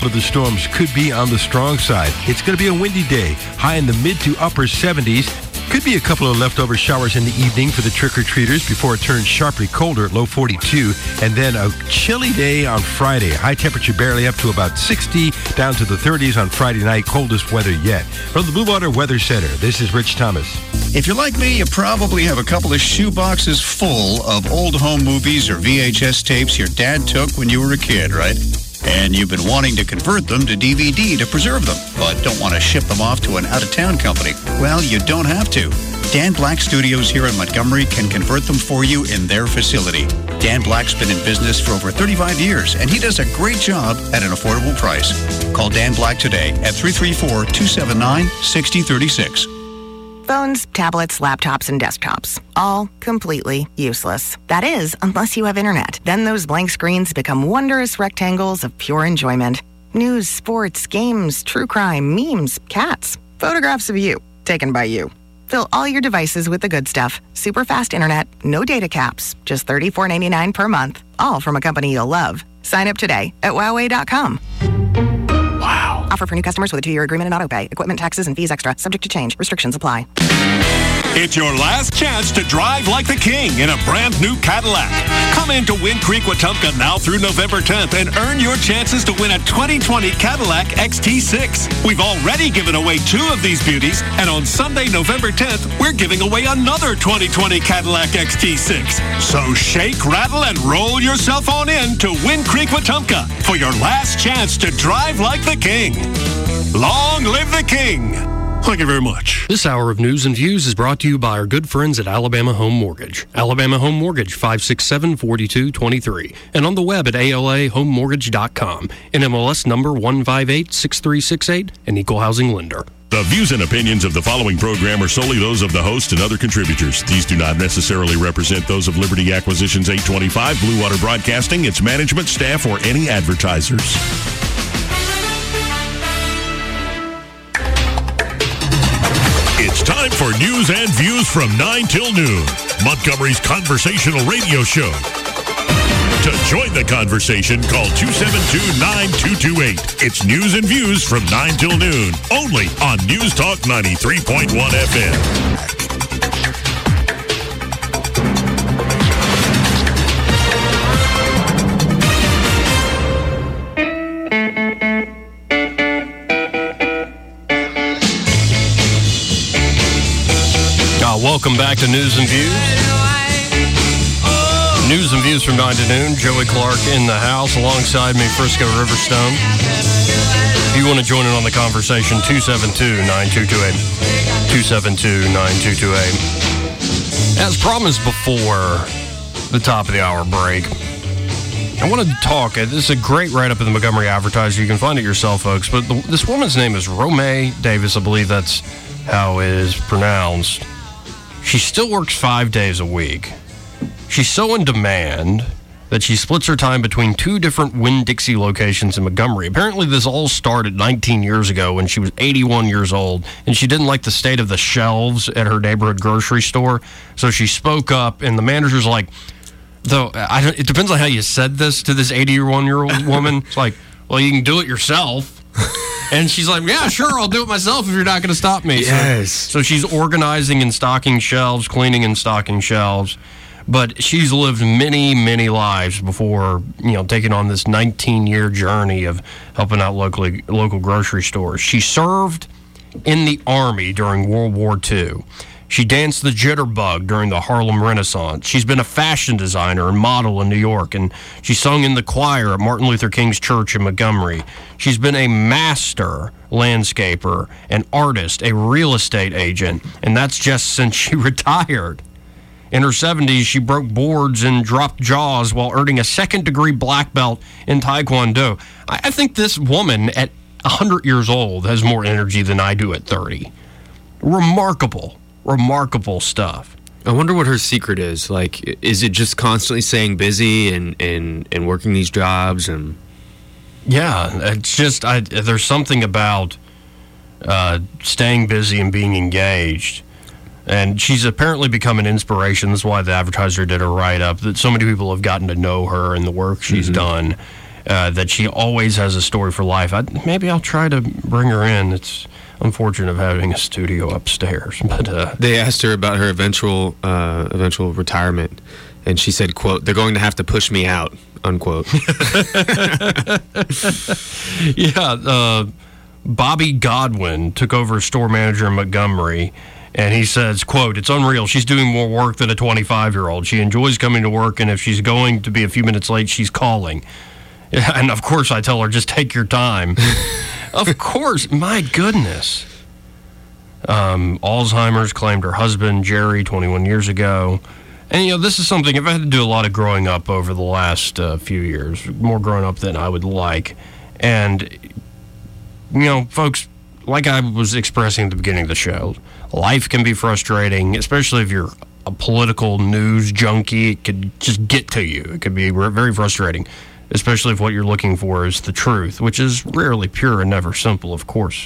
of the storms could be on the strong side. It's going to be a windy day, high in the mid to upper 70s. Could be a couple of leftover showers in the evening for the trick-or-treaters before it turns sharply colder at low 42. And then a chilly day on Friday. High temperature barely up to about 60, down to the 30s on Friday night. Coldest weather yet. From the Blue Water Weather Center, this is Rich Thomas. If you're like me, you probably have a couple of shoe boxes full of old home movies or VHS tapes your dad took when you were a kid, right? And you've been wanting to convert them to DVD to preserve them, but don't want to ship them off to an out-of-town company. Well, you don't have to. Dan Black Studios here in Montgomery can convert them for you in their facility. Dan Black's been in business for over 35 years, and he does a great job at an affordable price. Call Dan Black today at 334-279-6036. Phones, tablets, laptops, and desktops, all completely useless. That is, unless you have internet. Then those blank screens become wondrous rectangles of pure enjoyment. News, sports, games, true crime, memes, cats, photographs of you, taken by you. Fill all your devices with the good stuff. Super fast internet, no data caps, just $34.99 per month. All from a company you'll love. Sign up today at Huawei.com. Wow. Offer for new customers with a 2-year agreement and auto-pay. Equipment, taxes, and fees extra. Subject to change. Restrictions apply. It's your last chance to drive like the king in a brand new Cadillac. Come into Wind Creek, Wetumpka now through November 10th and earn your chances to win a 2020 Cadillac XT6. We've already given away 2 of these beauties, and on Sunday, November 10th, we're giving away another 2020 Cadillac XT6. So shake, rattle, and roll yourself on in to Wind Creek, Wetumpka for your last chance to drive like the king. Long live the king. Thank you very much. This hour of News and Views is brought to you by our good friends at Alabama Home Mortgage. Alabama Home Mortgage, 567-4223. And on the web at alahomemortgage.com. NMLS number 1586368, an equal housing lender. The views and opinions of the following program are solely those of the host and other contributors. These do not necessarily represent those of Liberty Acquisitions 825, Blue Water Broadcasting, its management, staff, or any advertisers. It's time for News and Views from 9 till noon, Montgomery's conversational radio show. To join the conversation, call 272-9228. It's News and Views from 9 till noon, only on News Talk 93.1 FM. Welcome back to News and Views. News and Views from 9 to noon. Joey Clark in the house. Alongside me, Frisco Riverstone. If you want to join in on the conversation, 272-9228. 272-9228. As promised before the top of the hour break, I want to talk. This is a great write-up in the Montgomery Advertiser. You can find it yourself, folks. But this woman's name is Romay Davis. I believe that's how it is pronounced. She still works 5 days a week. She's so in demand that she splits her time between 2 different Winn-Dixie locations in Montgomery. Apparently, this all started 19 years ago when she was 81 years old, and she didn't like the state of the shelves at her neighborhood grocery store. So she spoke up, and the manager's like, it depends on how you said this to this 81-year-old woman. It's like, well, you can do it yourself. And she's like, yeah, sure, I'll do it myself if you're not going to stop me. Yes. So she's organizing and stocking shelves, cleaning and stocking shelves. But she's lived many, many lives before, taking on this 19-year journey of helping out local grocery stores. She served in the Army during World War II. She danced the jitterbug during the Harlem Renaissance. She's been a fashion designer and model in New York, and she sung in the choir at Martin Luther King's Church in Montgomery. She's been a master landscaper, an artist, a real estate agent, and that's just since she retired. In her 70s, she broke boards and dropped jaws while earning a second-degree black belt in Taekwondo. I think this woman at 100 years old has more energy than I do at 30. Remarkable stuff. I wonder what her secret is. Like, is it just constantly staying busy and working these jobs? And yeah, it's just there's something about staying busy and being engaged. And she's apparently become an inspiration. That's why the Advertiser did a write-up, that so many people have gotten to know her and the work she's done. that she always has a story for life. Maybe I'll try to bring her in. It's unfortunate of having a studio upstairs, but they asked her about her eventual retirement, and she said, quote, "They're going to have to push me out," unquote. Yeah, Bobby Godwin took over as store manager in Montgomery, and he says, quote, "It's unreal. She's doing more work than a 25-year-old. She enjoys coming to work, and if she's going to be a few minutes late, she's calling." And, of course, I tell her, just take your time. Of course. My goodness. Alzheimer's claimed her husband, Jerry, 21 years ago. And, this is something I've had to do a lot of growing up over the last few years, more growing up than I would like. And, folks, like I was expressing at the beginning of the show, life can be frustrating, especially if you're a political news junkie. It could just get to you. It could be very frustrating, especially if what you're looking for is the truth, which is rarely pure and never simple, of course.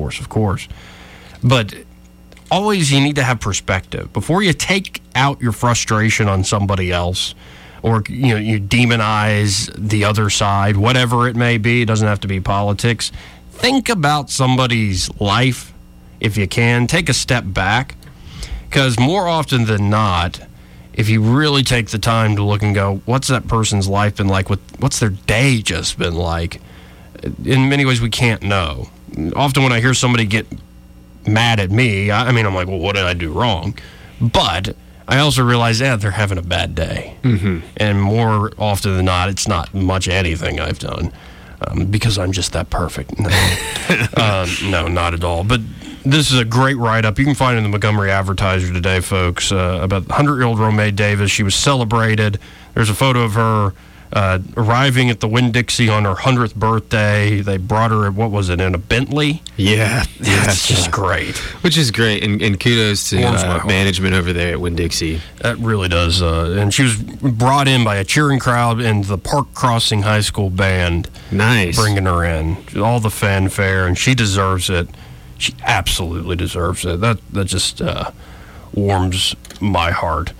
But always you need to have perspective. Before you take out your frustration on somebody else, or you demonize the other side, whatever it may be, it doesn't have to be politics. Think about somebody's life if you can. Take a step back, because more often than not, if you really take the time to look and go, what's that person's life been like? What's their day just been like? In many ways, we can't know. Often when I hear somebody get mad at me, I'm like, well, what did I do wrong? But I also realize, they're having a bad day. Mm-hmm. And more often than not, it's not much anything I've done because I'm just that perfect. No, no, not at all. But this is a great write-up. You can find it in the Montgomery Advertiser today, folks, about 100-year-old Romay Davis. She was celebrated. There's a photo of her arriving at the Winn-Dixie on her 100th birthday. They brought her, in a Bentley? Yeah. That's just great. Which is great, and kudos to management over there at Winn-Dixie. That really does. And she was brought in by a cheering crowd and the Park Crossing High School band. Nice. Bringing her in. All the fanfare, and she deserves it. She absolutely deserves it. That just warms my heart.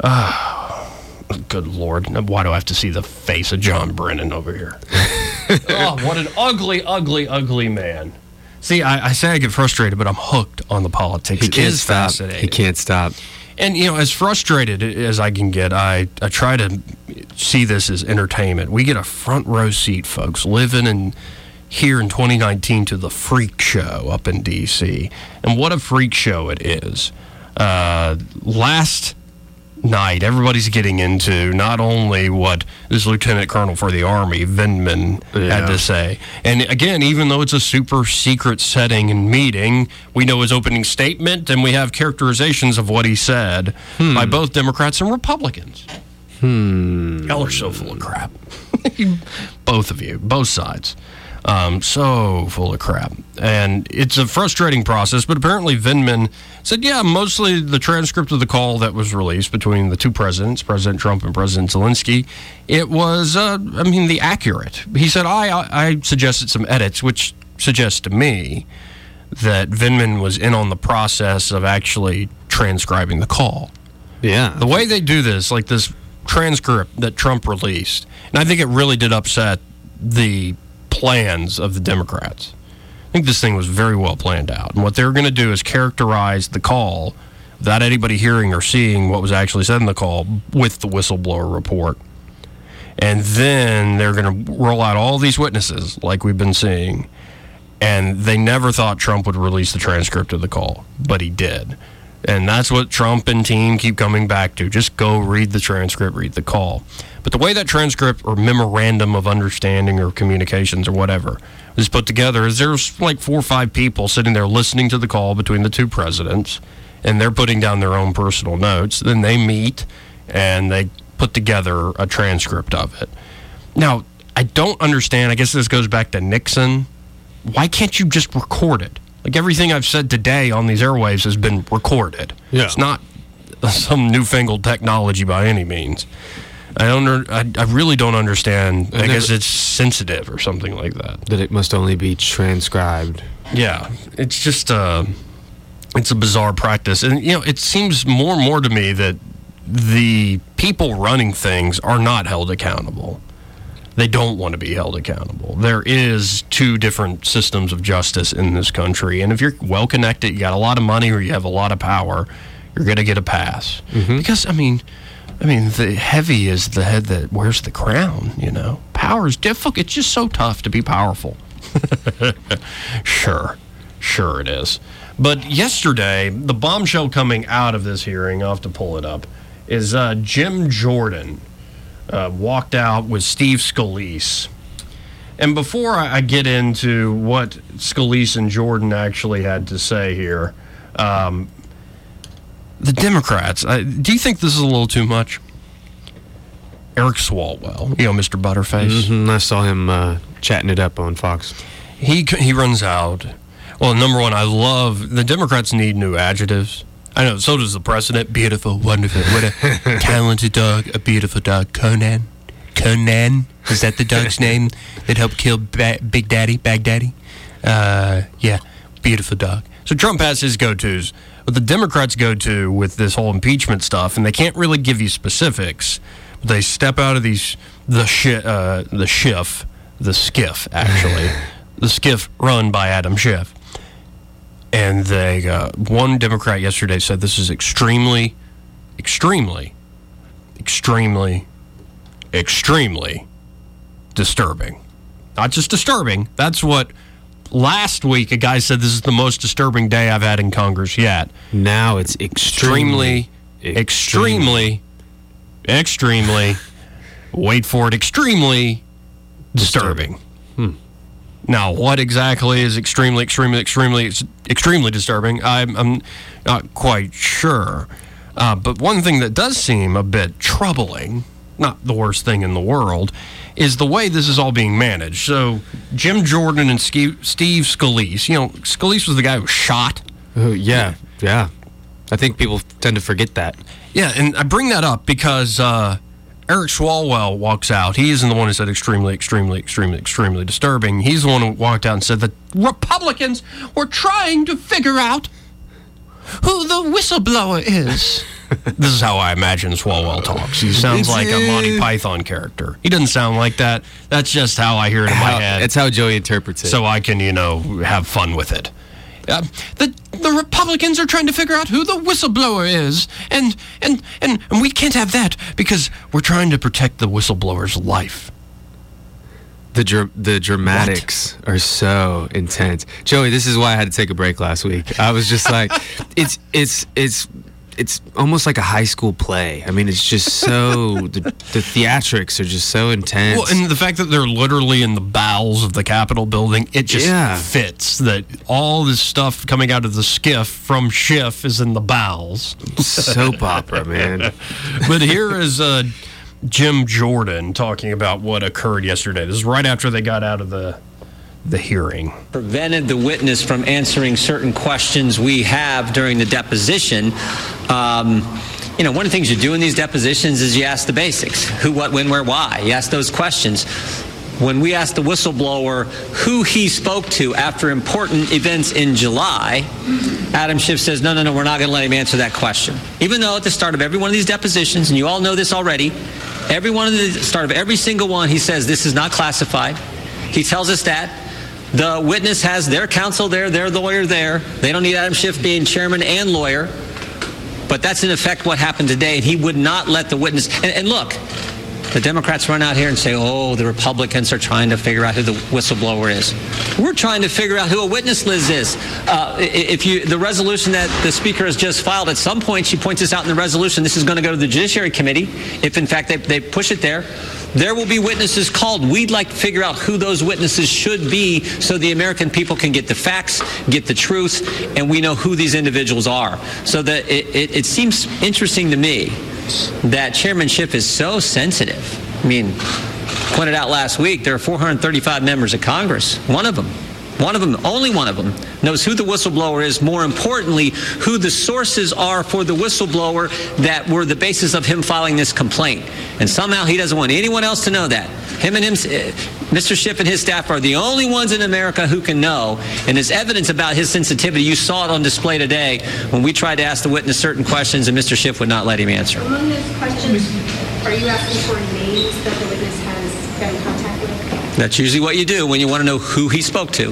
Good Lord. Why do I have to see the face of John Brennan over here? Oh, what an ugly, ugly, ugly man. See, I say I get frustrated, but I'm hooked on the politics. He can't stop. Fascinating. He can't stop. And, as frustrated as I can get, I try to see this as entertainment. We get a front row seat, folks, living here in 2019 to the freak show up in D.C. And what a freak show it is. Last night, everybody's getting into not only what this lieutenant colonel for the Army, Vindman, had to say. And again, even though it's a super secret setting and meeting, we know his opening statement, and we have characterizations of what he said by both Democrats and Republicans. Y'all are so full of crap. Both of you, both sides. So full of crap. And it's a frustrating process, but apparently Vindman said, mostly the transcript of the call that was released between the two presidents, President Trump and President Zelensky, it was, the accurate. He said, I suggested some edits, which suggests to me that Vindman was in on the process of actually transcribing the call. Yeah. The way they do this, like this transcript that Trump released, and I think it really did upset the plans of the Democrats. I think this thing was very well planned out. And what they were going to do is characterize the call without anybody hearing or seeing what was actually said in the call with the whistleblower report. And then they're going to roll out all these witnesses like we've been seeing. And they never thought Trump would release the transcript of the call, but he did. And that's what Trump and team keep coming back to. Just go read the transcript, read the call. But the way that transcript or memorandum of understanding or communications or whatever is put together is there's like 4 or 5 people sitting there listening to the call between the two presidents, and they're putting down their own personal notes. Then they meet, and they put together a transcript of it. Now, I don't understand. I guess this goes back to Nixon. Why can't you just record it? Like everything I've said today on these airwaves has been recorded. Yeah. It's not some newfangled technology by any means. I really don't understand. I guess it's sensitive or something like that. That it must only be transcribed. Yeah. It's just it's a bizarre practice. And, it seems more and more to me that the people running things are not held accountable. They don't want to be held accountable. There is two different systems of justice in this country, and if you're well connected, you got a lot of money, or you have a lot of power, you're going to get a pass. Because I mean, the heavy is the head that wears the crown. Power is difficult. It's just so tough to be powerful. Sure it is. But yesterday, the bombshell coming out of this hearing, I'll have to pull it up, is Jim Jordan walked out with Steve Scalise. And before I get into what Scalise and Jordan actually had to say here, the Democrats, do you think this is a little too much? Eric Swalwell, Mr. Butterface. I saw him chatting it up on Fox. He runs out. Well, number one, I love the Democrats need new adjectives. I know, so does the president. Beautiful, wonderful, what a talented dog, a beautiful dog. Conan, is that the dog's name that helped kill Big Daddy, Baghdadi? Yeah, beautiful dog. So Trump has his go-tos. What the Democrats go to with this whole impeachment stuff, and they can't really give you specifics, but they step out of the skiff, actually, the skiff run by Adam Schiff. And one Democrat yesterday said this is extremely, extremely, extremely, extremely disturbing. Not just disturbing. That's what last week a guy said, this is the most disturbing day I've had in Congress yet. Now it's extremely, wait for it, extremely disturbing. Now, what exactly is extremely disturbing? I'm not quite sure. But one thing that does seem a bit troubling, not the worst thing in the world, is the way this is all being managed. So, Jim Jordan and Steve Scalise. Scalise was the guy who was shot. Yeah. I think people tend to forget that. Yeah, and I bring that up because Eric Swalwell walks out. He isn't the one who said extremely disturbing. He's the one who walked out and said that Republicans were trying to figure out who the whistleblower is. This is how I imagine Swalwell talks. He sounds like a Monty Python character. He doesn't sound like that. That's just how I hear it in my head. That's how Joey interprets it. So I can, have fun with it. The Republicans are trying to figure out who the whistleblower is, and we can't have that because we're trying to protect the whistleblower's life. The dramatics are so intense. Joey, this is why I had to take a break last week. I was just like, it's almost like a high school play. I mean, it's just so the theatrics are just so intense. Well, and the fact that they're literally in the bowels of the Capitol building, it just fits that all this stuff coming out of the skiff from Schiff is in the bowels. Soap opera, man. But here is Jim Jordan talking about what occurred yesterday. This is right after they got out of the hearing. Prevented the witness from answering certain questions we have during the deposition. One of the things you do in these depositions is you ask the basics. Who, what, when, where, why. You ask those questions. When we asked the whistleblower who he spoke to after important events in July, Adam Schiff says, no, we're not going to let him answer that question. Even though at the start of every one of these depositions, and you all know this already, the start of every single one, he says this is not classified. He tells us that. The witness has their counsel there, their lawyer there. They don't need Adam Schiff being chairman and lawyer. But that's in effect what happened today, and he would not let the witness. And look, the Democrats run out here and say, oh, the Republicans are trying to figure out who the whistleblower is. We're trying to figure out who a witness list is. The resolution that the Speaker has just filed, at some point she points this out in the resolution, this is going to go to the Judiciary Committee. If, in fact, they push it there, there will be witnesses called. We'd like to figure out who those witnesses should be so the American people can get the facts, get the truth, and we know who these individuals are. So that it seems interesting to me that Chairman Schiff is so sensitive. I mean, pointed out last week, there are 435 members of Congress. One of them, only one of them, knows who the whistleblower is. More importantly, who the sources are for the whistleblower that were the basis of him filing this complaint. And somehow he doesn't want anyone else to know that. Mr. Schiff and his staff are the only ones in America who can know. And there's evidence about his sensitivity. You saw it on display today when we tried to ask the witness certain questions and Mr. Schiff would not let him answer. Among those questions, are you asking for names that the witness has got in contact with? That's usually what you do when you want to know who he spoke to.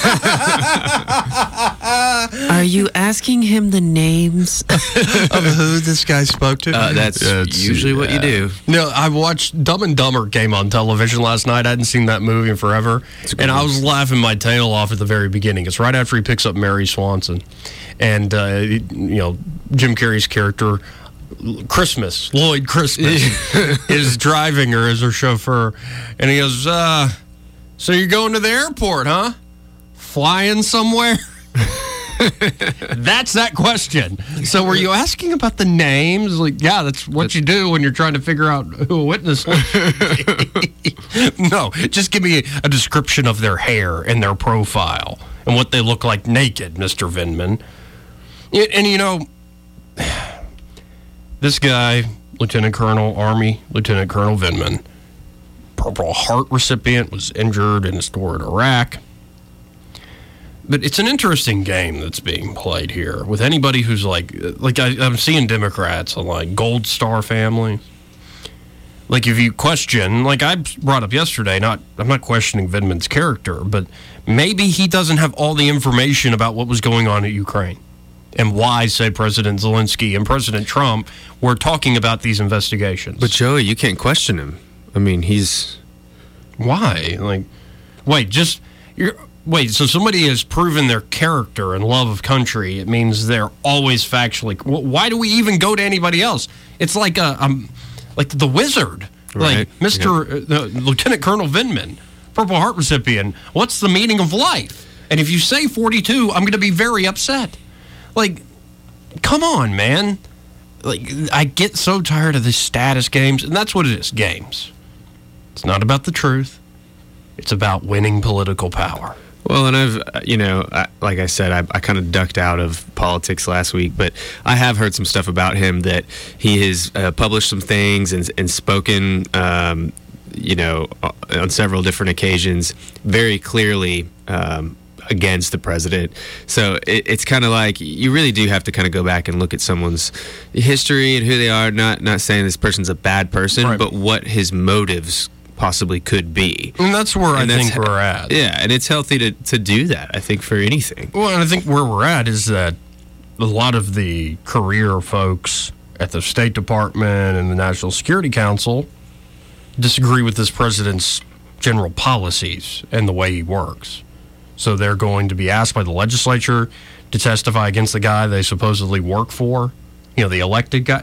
Are you asking him the names of who this guy spoke to? That's usually what you do. No, I watched Dumb and Dumber came on television last night. I hadn't seen that movie in forever. And I was laughing my tail off at the very beginning. It's right after he picks up Mary Swanson. And, Jim Carrey's character, Lloyd Christmas, is driving her as her chauffeur. And he goes, so you're going to the airport, huh? Flying somewhere? That's that question. So were you asking about the names? Like, yeah, that's what you do when you're trying to figure out who a witness was. No, just give me a description of their hair and their profile and what they look like naked, Mr. Vindman. And, this guy, Lieutenant Colonel Vindman, Purple Heart recipient, was injured in his tour in Iraq. But it's an interesting game that's being played here with anybody who's I'm seeing Democrats on Gold Star family. If you question, I brought up yesterday, I'm not questioning Vindman's character, but maybe he doesn't have all the information about what was going on in Ukraine and why, say, President Zelensky and President Trump were talking about these investigations. But Joey, you can't question him. I mean, he's... Why? So somebody has proven their character and love of country. It means they're always factually... Why do we even go to anybody else? It's like the wizard. Right. Lieutenant Colonel Vindman, Purple Heart recipient. What's the meaning of life? And if you say 42, I'm going to be very upset. Come on, man. I get so tired of these status games, and that's what it is, games. It's not about the truth. It's about winning political power. Well, and I've, like I said, I kind of ducked out of politics last week, but I have heard some stuff about him that he has published some things and spoken, on several different occasions, very clearly against the president. So it's kind of like you really do have to kind of go back and look at someone's history and who they are. Not saying this person's a bad person, right, but what his motives possibly could be. And that's where I think we're at. Yeah, and it's healthy to do that, I think, for anything. Well, and I think where we're at is that a lot of the career folks at the State Department and the National Security Council disagree with this president's general policies and the way he works. So they're going to be asked by the legislature to testify against the guy they supposedly work for, the elected guy.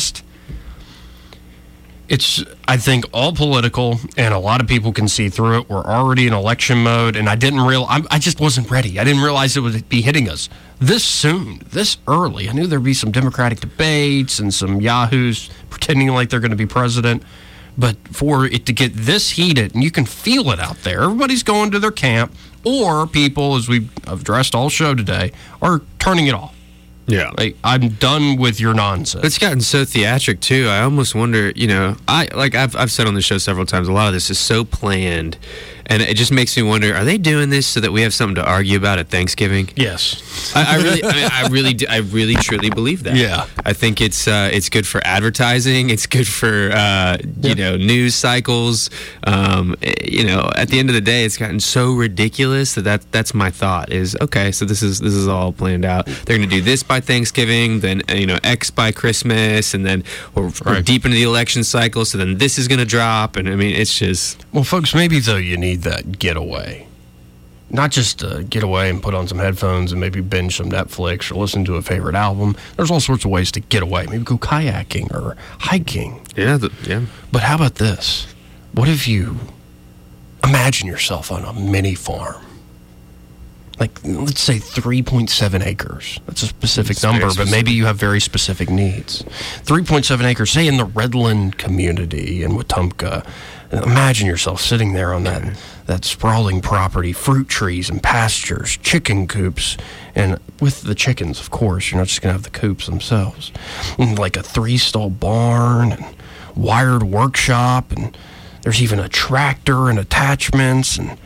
It's, I think, all political, and a lot of people can see through it. We're already in election mode, and I just wasn't ready. I didn't realize it would be hitting us this soon, this early. I knew there'd be some Democratic debates and some yahoos pretending like they're going to be president. But for it to get this heated, and you can feel it out there, everybody's going to their camp, or people, as we've addressed all show today, are turning it off. Yeah. I'm done with your nonsense. It's gotten so theatric, too. I almost wonder, I've said on the show several times, a lot of this is so planned, and it just makes me wonder, are they doing this so that we have something to argue about at Thanksgiving? Yes. I really truly believe that. Yeah. I think it's good for advertising. It's good for, news cycles. At the end of the day, it's gotten so ridiculous that's my thought is, okay, so this is all planned out. They're going to do this by Thanksgiving, then, X by Christmas, and then we're deep into the election cycle, so then this is going to drop. And, it's just... Well, folks, maybe, though, you need that getaway. Not just get away and put on some headphones and maybe binge some Netflix or listen to a favorite album. There's all sorts of ways to get away. Maybe go kayaking or hiking. Yeah. But how about this? What if you imagine yourself on a mini farm? Let's say 3.7 acres. That's a specific number, but maybe you have very specific needs. 3.7 acres, say in the Redland community in Wetumpka. Imagine yourself sitting there on that sprawling property, fruit trees and pastures, chicken coops, and with the chickens, of course. You're not just going to have the coops themselves. And a 3-stall barn and wired workshop, and there's even a tractor and attachments. And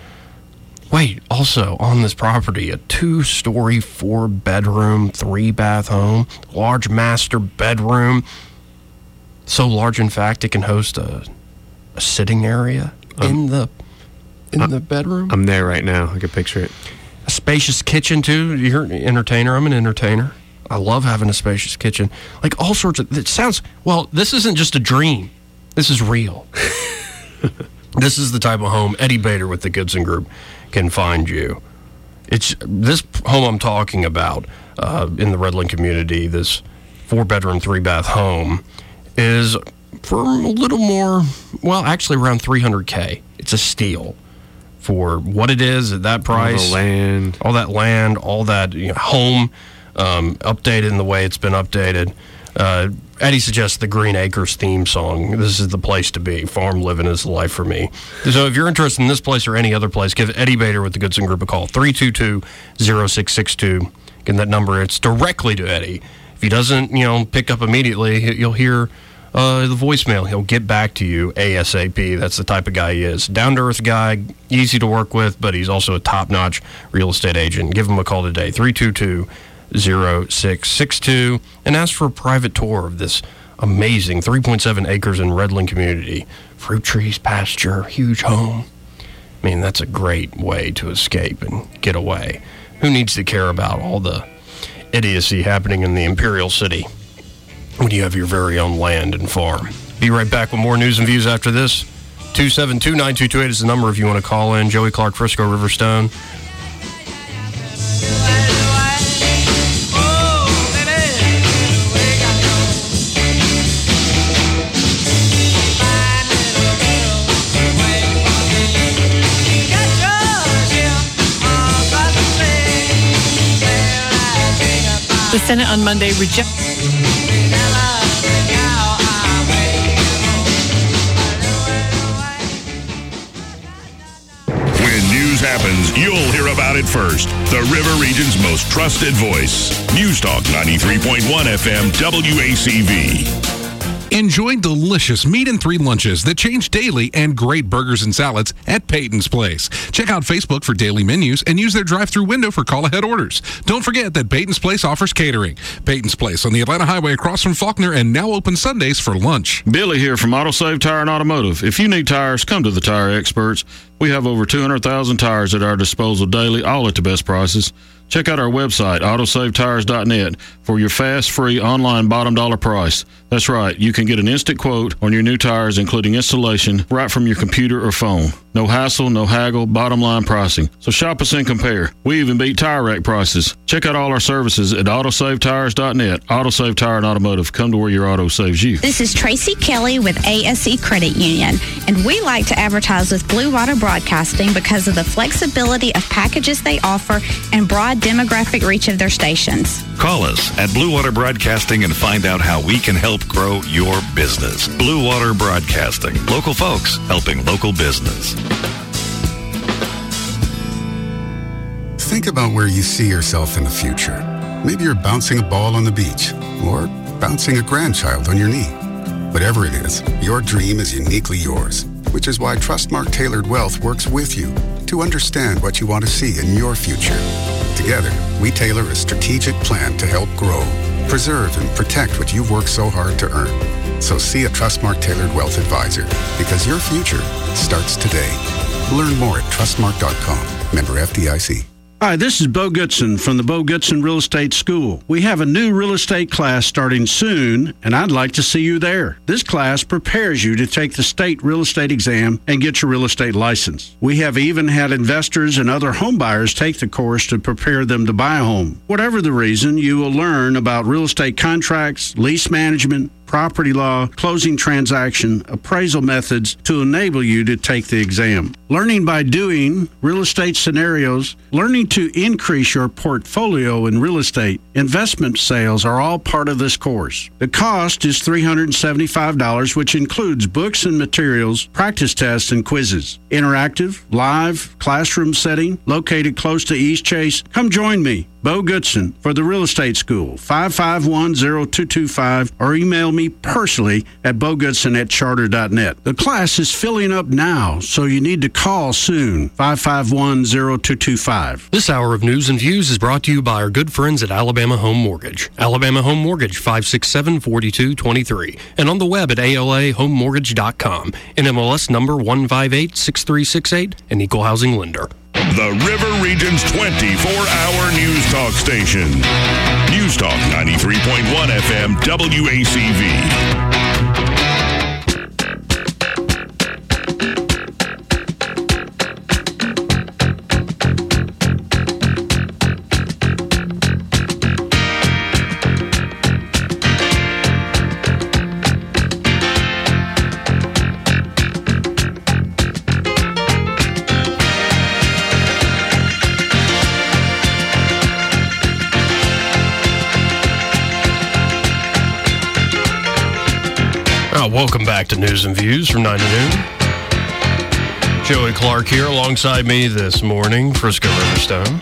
also on this property, a 2-story, 4-bedroom, 3-bath home, large master bedroom. So large, in fact, it can host a sitting area. in the bedroom. I'm there right now. I can picture it. A spacious kitchen too. You're an entertainer. I'm an entertainer. I love having a spacious kitchen. Like all sorts of. It sounds well. This isn't just a dream. This is real. This is the type of home Eddie Bader with the Goodson Group can find you. It's this home I'm talking about in the Redland community. This 4-bedroom, 3-bath home is for a little more. Well, actually around $300K. It's a steal for what it is at that price. All that land, all that home updated in the way it's been updated. Eddie suggests the Green Acres theme song. This is the place to be. Farm living is the life for me. So if you're interested in this place or any other place, give Eddie Bader with the Goodson Group a call. 322-0662. Again, that number, it's directly to Eddie. If he doesn't, pick up immediately, you'll hear the voicemail. He'll get back to you ASAP. That's the type of guy he is. Down-to-earth guy, easy to work with, but he's also a top-notch real estate agent. Give him a call today, 322-0662, and ask for a private tour of this amazing 3.7 acres in Redland community. Fruit trees, pasture, huge home. I mean, that's a great way to escape and get away. Who needs to care about all the idiocy happening in the Imperial City when you have your very own land and farm? Be right back with more news and views after this. 272-9228 is the number if you want to call in. Joey Clark, Frisco, Riverstone. The Senate on Monday rejected. When news happens, you'll hear about it first. The River Region's most trusted voice. News Talk 93.1 FM WACV. Enjoy delicious meat and 3 lunches that change daily and great burgers and salads at Peyton's Place. Check out Facebook for daily menus and use their drive-thru window for call-ahead orders. Don't forget that Peyton's Place offers catering. Peyton's Place on the Atlanta Highway across from Faulkner and now open Sundays for lunch. Billy here from AutoSave Tire and Automotive. If you need tires, come to the Tire Experts. We have over 200,000 tires at our disposal daily, all at the best prices. Check out our website, autosavetires.net, for your fast, free, online bottom dollar price. That's right, you can get an instant quote on your new tires, including installation, right from your computer or phone. No hassle, no haggle, bottom line pricing. So shop us and compare. We even beat tire rack prices. Check out all our services at autosavetires.net. AutoSave Tire and Automotive. Come to where your auto saves you. This is Tracy Kelly with ASE Credit Union, and we like to advertise with Blue Water Broadcasting because of the flexibility of packages they offer and broad demographic reach of their stations. Call us at Blue Water Broadcasting and find out how we can help grow your business. Blue Water Broadcasting. Local folks helping local business. Think about where you see yourself in the future. Maybe you're bouncing a ball on the beach or bouncing a grandchild on your knee. Whatever it is, your dream is uniquely yours, which is why Trustmark Tailored Wealth works with you to understand what you want to see in your future. Together, we tailor a strategic plan to help grow, preserve, and protect what you've worked so hard to earn. So see a Trustmark Tailored Wealth Advisor, because your future starts today. Learn more at trustmark.com. Member FDIC. Hi, this is Bo Goodson from the Bo Goodson Real Estate School. We have a new real estate class starting soon, and I'd like to see you there. This class prepares you to take the state real estate exam and get your real estate license. We have even had investors and other home buyers take the course to prepare them to buy a home. Whatever the reason, you will learn about real estate contracts, lease management, property law, closing transaction, appraisal methods to enable you to take the exam. Learning by doing, real estate scenarios, learning to increase your portfolio in real estate, investment sales are all part of this course. The cost is $375, which includes books and materials, practice tests, and quizzes. Interactive, live, classroom setting, located close to East Chase. Come join me. Bo Goodson for the Real Estate School, 551-0225, or email me personally at bogoodson@charter.net. The class is filling up now, so you need to call soon, 551-0225. This hour of News and Views is brought to you by our good friends at Alabama Home Mortgage. Alabama Home Mortgage, 567-4223. And on the web at alahomemortgage.com. NMLS number 1586368, an equal housing lender. The River Region's 24-hour news talk station. News Talk 93.1 FM WACV. Welcome back to News and Views from 9 to noon. Joey Clark here alongside me this morning, Frisco Riverstone.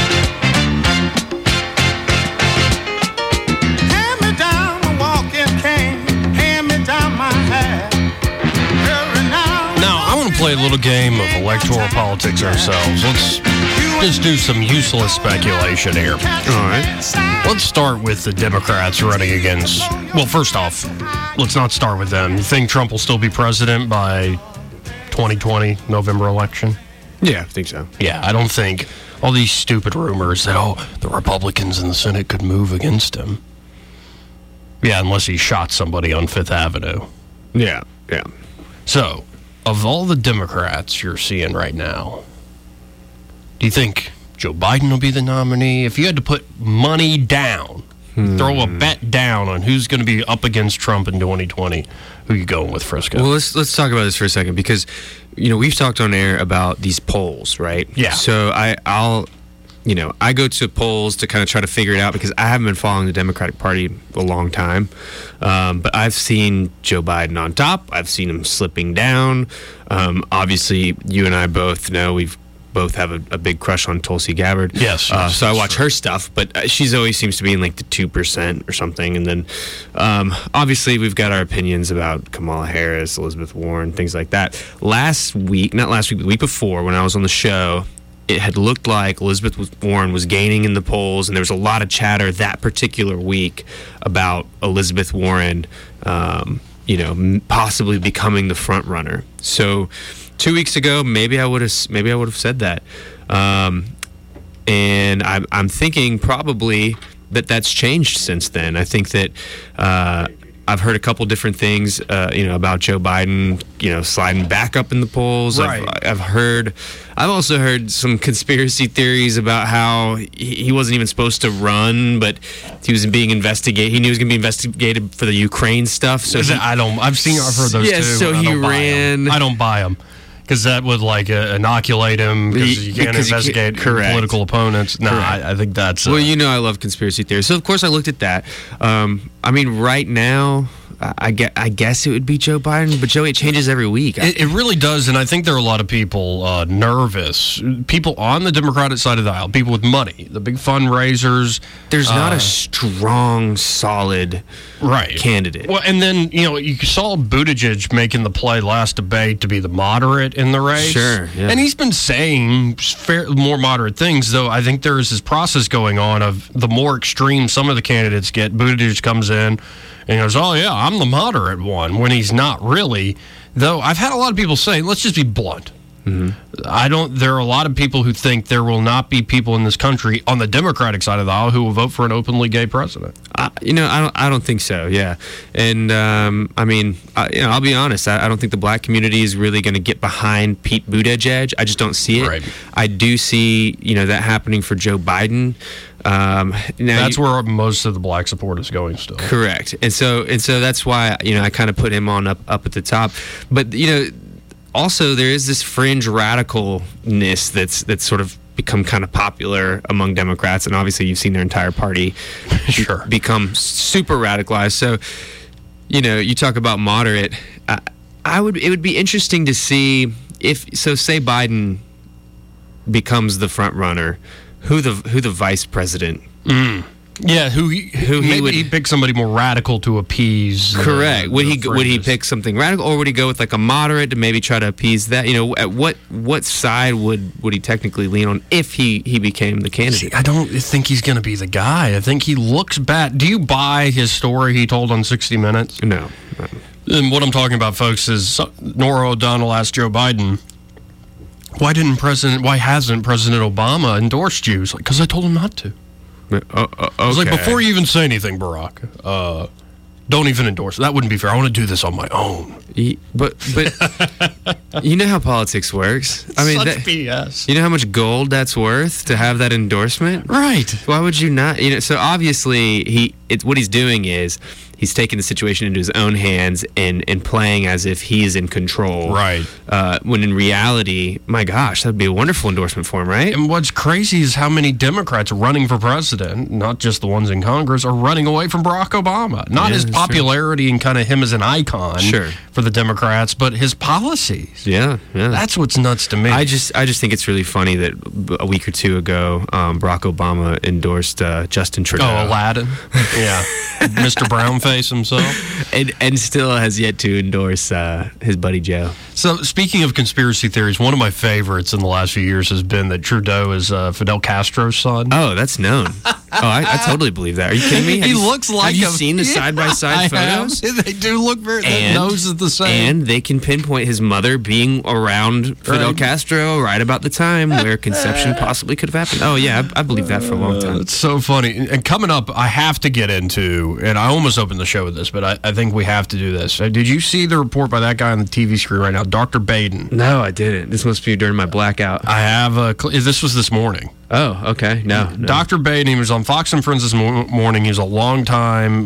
Hand me down a walking cane, hand me down my hat. Now, I want to play a little game of electoral politics ourselves. Let's just do some useless speculation here. All right. Let's start with the Democrats running against... Well, first off, let's not start with them. You think Trump will still be president by 2020 November election? Yeah, I think so. Yeah, I don't think all these stupid rumors that, the Republicans in the Senate could move against him. Yeah, unless he shot somebody on Fifth Avenue. Yeah. So, of all the Democrats you're seeing right now, do you think Joe Biden will be the nominee? If you had to put money down, throw a bet down on who's going to be up against Trump in 2020, who you going with, Frisco? Well, let's talk about this for a second because, we've talked on air about these polls, right? Yeah. So I go to polls to kind of try to figure it out because I haven't been following the Democratic Party a long time. But I've seen Joe Biden on top. I've seen him slipping down. Obviously, you and I both know we've both have a big crush on Tulsi Gabbard. Yes. So I watch her stuff, but she's always seems to be in like the 2% or something. And then obviously we've got our opinions about Kamala Harris, Elizabeth Warren, things like that. Not last week, the week before when I was on the show, it had looked like Elizabeth Warren was gaining in the polls, and there was a lot of chatter that particular week about Elizabeth Warren, possibly becoming the front runner. So 2 weeks ago, maybe I would have said that, and I'm thinking probably that's changed since then. I think that I've heard a couple different things, about Joe Biden, sliding back up in the polls. Right. I've also heard some conspiracy theories about how he wasn't even supposed to run, but he was being investigated. He knew he was going to be investigated for the Ukraine stuff. So I've heard those too. Yeah, so he ran. I don't buy them. Because that would inoculate him because you can't investigate political opponents. No, I think that's... Well, I love conspiracy theories. So, of course, I looked at that. Right now, I guess it would be Joe Biden, but Joey, it changes every week. It really does, and I think there are a lot of people nervous. People on the Democratic side of the aisle, people with money, the big fundraisers. There's not a strong, solid candidate. Well, and then, you saw Buttigieg making the play last debate to be the moderate in the race. Sure, yeah. And he's been saying more moderate things, though I think there is this process going on of the more extreme some of the candidates get. Buttigieg comes in and he goes, I'm the moderate one, when he's not really. Though I've had a lot of people say, let's just be blunt. Mm-hmm. There are a lot of people who think there will not be people in this country on the Democratic side of the aisle who will vote for an openly gay president. I don't think so. Yeah, and I'll be honest. I don't think the black community is really going to get behind Pete Buttigieg. I just don't see it. Right. I do see that happening for Joe Biden. That's where most of the black support is going still. Correct, and so that's why I kind of put him on up at the top. But also there is this fringe radicalness that's sort of become kind of popular among Democrats, and obviously you've seen their entire party become super radicalized. So you talk about moderate. It would be interesting to see say Biden becomes the front runner. who the vice president. Yeah, who he'd pick somebody more radical to appease. Correct. Would he pick something radical, or would he go with like a moderate to maybe try to appease that? At what side would he technically lean on if he became the candidate? See, I don't think he's going to be the guy. I think he looks bad. Do you buy his story he told on 60 Minutes? No. And what I'm talking about, folks, is Norah O'Donnell asked Joe Biden, why hasn't President Obama endorsed you? He's like, because I told him not to. Okay. I was like, before you even say anything, Barack, don't even endorse it. That wouldn't be fair. I want to do this on my own. But you know how politics works. I mean, Such BS. You know how much gold that's worth to have that endorsement? Right. Why would you not? So obviously, what he's doing is he's taking the situation into his own hands and playing as if he's in control. Right. When in reality, my gosh, that'd be a wonderful endorsement for him, right? And what's crazy is how many Democrats running for president, not just the ones in Congress, are running away from Barack Obama. Not his popularity and kind of him as an icon for the Democrats, but his policies. Yeah. That's what's nuts to me. I just think it's really funny that a week or two ago, Barack Obama endorsed Justin Trudeau. Oh, Aladdin. Yeah. Mr. Brownface himself. And still has yet to endorse his buddy Joe. So, speaking of conspiracy theories, one of my favorites in the last few years has been that Trudeau is Fidel Castro's son. Oh, that's known. I totally believe that. Are you kidding me? He looks like Have you seen the side-by-side photos? They do look very... The nose is the same. And they can pinpoint his mother being around Fidel Castro right about the time where conception possibly could have happened. Oh, yeah, I believe that for a long time. It's so funny. And coming up, I have to get into, and I almost opened the show with this, but I think we have to do this. Did you see the report by that guy on the TV screen right now, Dr. Baden? No, I didn't. This must be during my blackout. I have this was this morning. Oh, okay. No. Dr. Baden, he was on Fox and Friends this morning. He's a long-time,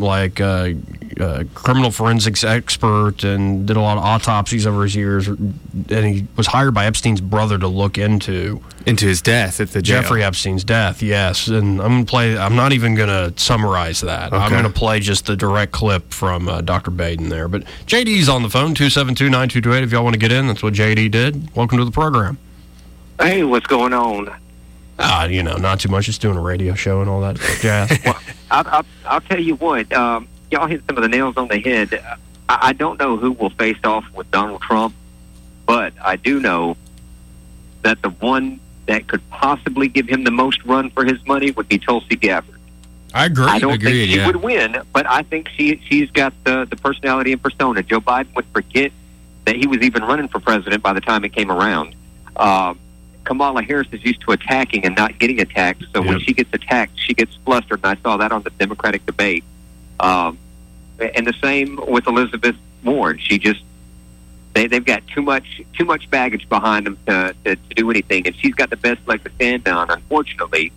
criminal forensics expert and did a lot of autopsies over his years. And he was hired by Epstein's brother to look into his death at the jail. Jeffrey Epstein's death, yes. And I'm not even going to summarize that. Okay. I'm going to play just the direct clip from Dr. Baden there. But JD's on the phone, 272-9228. If y'all want to get in, that's what JD did. Welcome to the program. Hey, what's going on? Not too much. Just doing a radio show and all that jazz. Well, I'll tell you what. Y'all hit some of the nails on the head. I don't know who will face off with Donald Trump, but I do know that the one that could possibly give him the most run for his money would be Tulsi Gabbard. I agree. I don't think she would win, but I think she's got the personality and persona. Joe Biden would forget that he was even running for president by the time it came around. Kamala Harris is used to attacking and not getting attacked, so when she gets attacked, she gets flustered, and I saw that on the Democratic debate. And the same with Elizabeth Warren. They've got too much baggage behind them to do anything, and she's got the best leg to stand on. Unfortunately,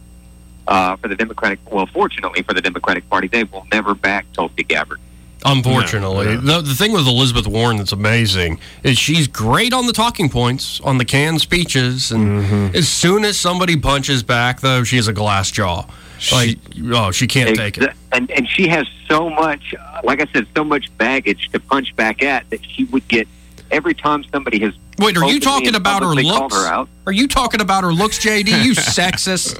fortunately for the Democratic Party, they will never back Tulsi Gabbard. Unfortunately. No. The thing with Elizabeth Warren that's amazing is she's great on the talking points, on the canned speeches, and as soon as somebody punches back, though, she has a glass jaw. She can't take it. And she has so much, like I said, so much baggage to punch back at that she would get every time somebody has... Wait, are you talking about her looks? Are you talking about her looks, JD? You sexist.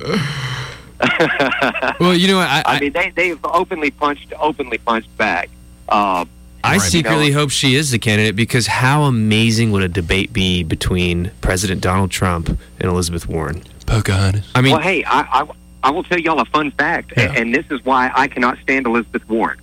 Well, you know what? I mean, they've openly punched back. I secretly hope she is the candidate, because how amazing would a debate be between President Donald Trump and Elizabeth Warren? Pocahontas. I mean, well, hey, I will tell y'all a fun fact, and this is why I cannot stand Elizabeth Warren.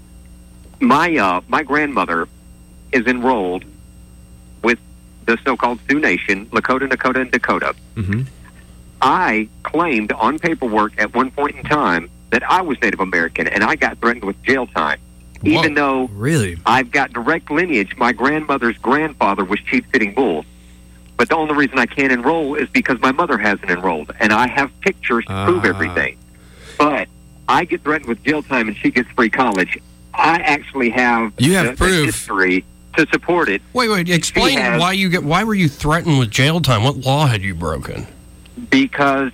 My grandmother is enrolled with the so-called Sioux Nation, Lakota, Nakota, and Dakota. Mm-hmm. I claimed on paperwork at one point in time that I was Native American, and I got threatened with jail time. Even though I've got direct lineage, my grandmother's grandfather was Chief Sitting Bull. But the only reason I can't enroll is because my mother hasn't enrolled, and I have pictures to prove everything. But I get threatened with jail time, and she gets free college. I actually have proof. The history to support it. Wait, explain why were you threatened with jail time? What law had you broken? Because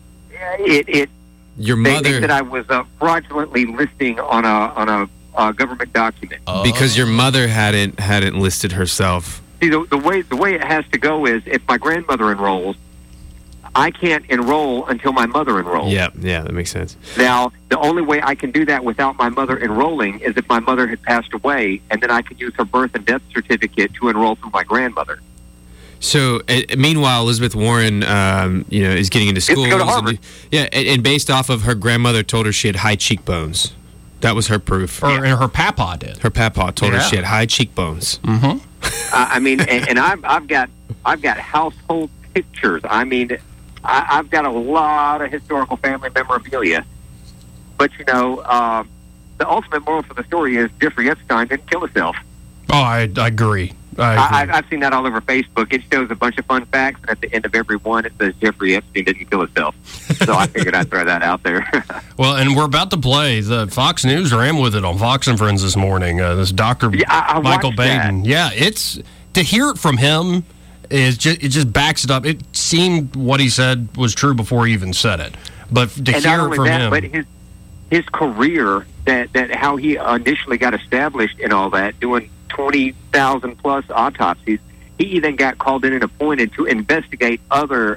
your mother... They think that I was fraudulently listing on a government document. Because your mother hadn't listed herself. See, the way it has to go is, if my grandmother enrolls, I can't enroll until my mother enrolls. Yeah, that makes sense. Now, the only way I can do that without my mother enrolling is if my mother had passed away, and then I could use her birth and death certificate to enroll through my grandmother. So, meanwhile, Elizabeth Warren, is getting into schools. Go to Harvard. And based off of her grandmother told her she had high cheekbones. That was her proof. And her papa did. Her papa told her she had high cheekbones. Mm-hmm. I mean, and I've got household pictures. I mean, I've got a lot of historical family memorabilia. But, the ultimate moral for the story is Jeffrey Epstein didn't kill himself. Oh, I agree. I've seen that all over Facebook. It shows a bunch of fun facts, and at the end of every one, it says Jeffrey Epstein didn't kill himself. So I figured I'd throw that out there. Well, and we're about to play. The Fox News ran with it on Fox and Friends this morning. This Dr. Michael Baden. That. Yeah, it's to hear it from him it just backs it up. It seemed what he said was true before he even said it, but to hear it from him. But his career, that how he initially got established and all that, doing 20,000 plus autopsies. He even got called in and appointed to investigate other,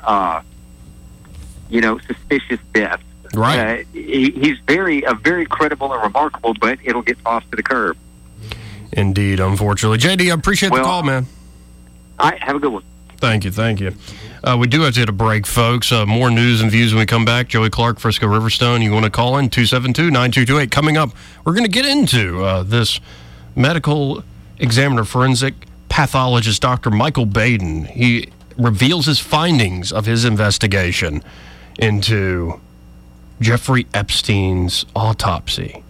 suspicious deaths. Right. He's very credible and remarkable, but it'll get tossed to the curb. Indeed, unfortunately. JD, I appreciate the call, man. All right, have a good one. Thank you. We do have to hit a break, folks. More news and views when we come back. Joey Clark, Frisco Riverstone. You want to call in, 272-9228. Coming up, we're going to get into this medical examiner, forensic pathologist, Dr. Michael Baden. He reveals his findings of his investigation into Jeffrey Epstein's autopsy.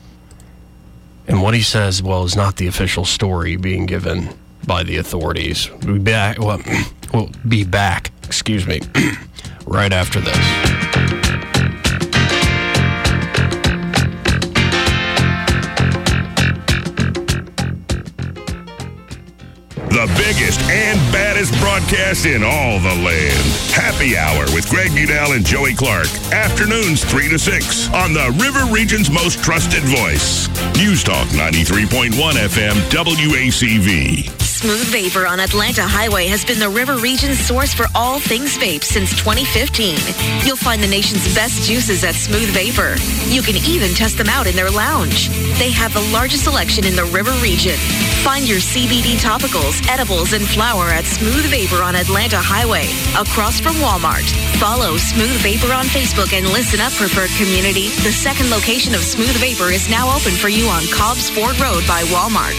And what he says, is not the official story being given by the authorities. We'll be back, right after this. The biggest and baddest broadcast in all the land. Happy Hour with Greg Budell and Joey Clark. Afternoons 3 to 6 on the River Region's most trusted voice. News Talk 93.1 FM WACV. Smooth Vapor on Atlanta Highway has been the River Region's source for all things vape since 2015. You'll find the nation's best juices at Smooth Vapor. You can even test them out in their lounge. They have the largest selection in the River Region. Find your CBD topicals, edibles, and flower at Smooth Vapor on Atlanta Highway, across from Walmart. Follow Smooth Vapor on Facebook and listen up, preferred community. The second location of Smooth Vapor is now open for you on Cobbs Ford Road by Walmart.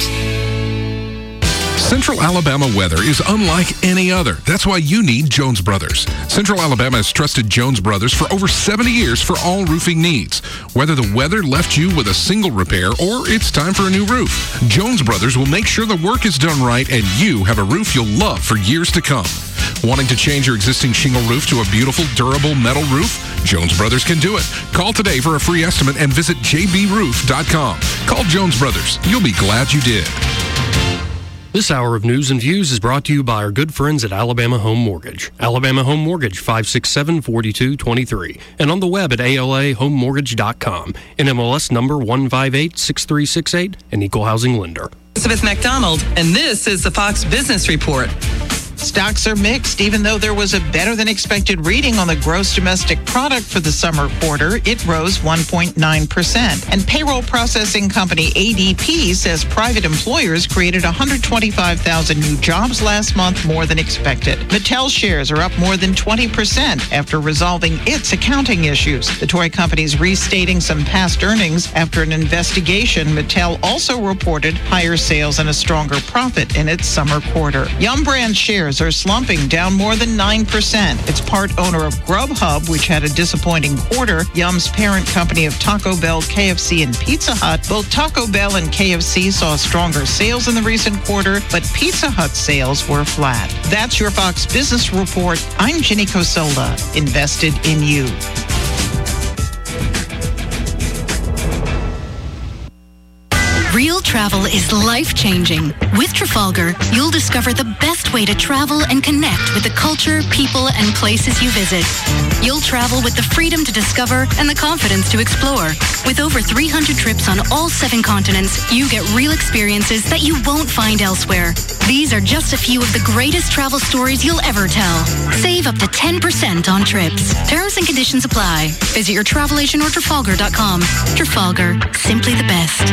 Central Alabama weather is unlike any other. That's why you need Jones Brothers. Central Alabama has trusted Jones Brothers for over 70 years for all roofing needs. Whether the weather left you with a single repair or it's time for a new roof, Jones Brothers will make sure the work is done right and you have a roof you'll love for years to come. Wanting to change your existing shingle roof to a beautiful, durable metal roof? Jones Brothers can do it. Call today for a free estimate and visit jbroof.com. Call Jones Brothers. You'll be glad you did. This hour of News and Views is brought to you by our good friends at Alabama Home Mortgage. Alabama Home Mortgage, 567-4223. And on the web at alahomemortgage.com. NMLS number 1586368, an equal housing lender. Elizabeth McDonald, and this is the Fox Business Report. Stocks are mixed. Even though there was a better than expected reading on the gross domestic product for the summer quarter, it rose 1.9%. And payroll processing company ADP says private employers created 125,000 new jobs last month, more than expected. Mattel shares are up more than 20% after resolving its accounting issues. The toy company's restating some past earnings after an investigation. Mattel also reported higher sales and a stronger profit in its summer quarter. Yum Brand shares are slumping, down more than 9%. It's part owner of Grubhub, which had a disappointing quarter. Yum's parent company of Taco Bell, KFC, and Pizza Hut. Both Taco Bell and KFC saw stronger sales in the recent quarter, but Pizza Hut sales were flat. That's your Fox Business Report. I'm Ginny Cosola, invested in you. Real travel is life-changing. With Trafalgar, you'll discover the best way to travel and connect with the culture, people, and places you visit. You'll travel with the freedom to discover and the confidence to explore. With over 300 trips on all 7 continents, you get real experiences that you won't find elsewhere. These are just a few of the greatest travel stories you'll ever tell. Save up to 10% on trips. Terms and conditions apply. Visit your travel agent or Trafalgar.com. Trafalgar, simply the best.